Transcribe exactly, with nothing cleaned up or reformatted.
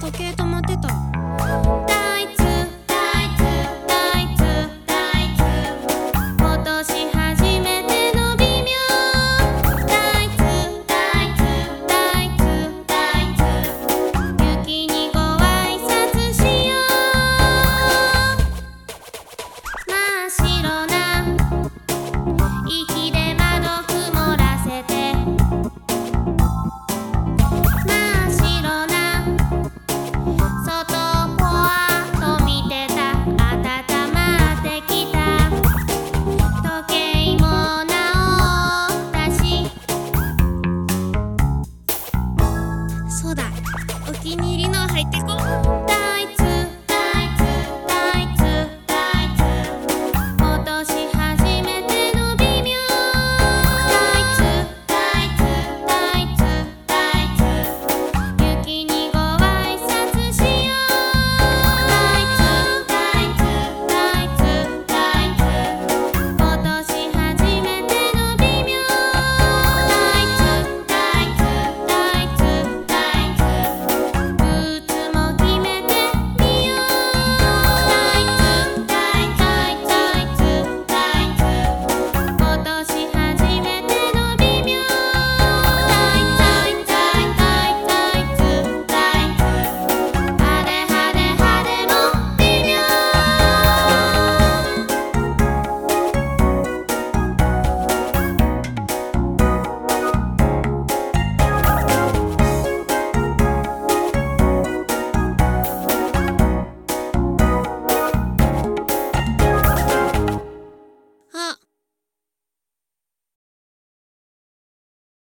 時計止まってた。 タイツタイツタイツタイツ今年初めての微妙タイツタイツタイツタイツ雪にご挨拶しよう真っ白な息で窓曇らせて真っ白な外ぽわっと見てた温まってきた時計も直ったしそうだお気に入りの入ってこ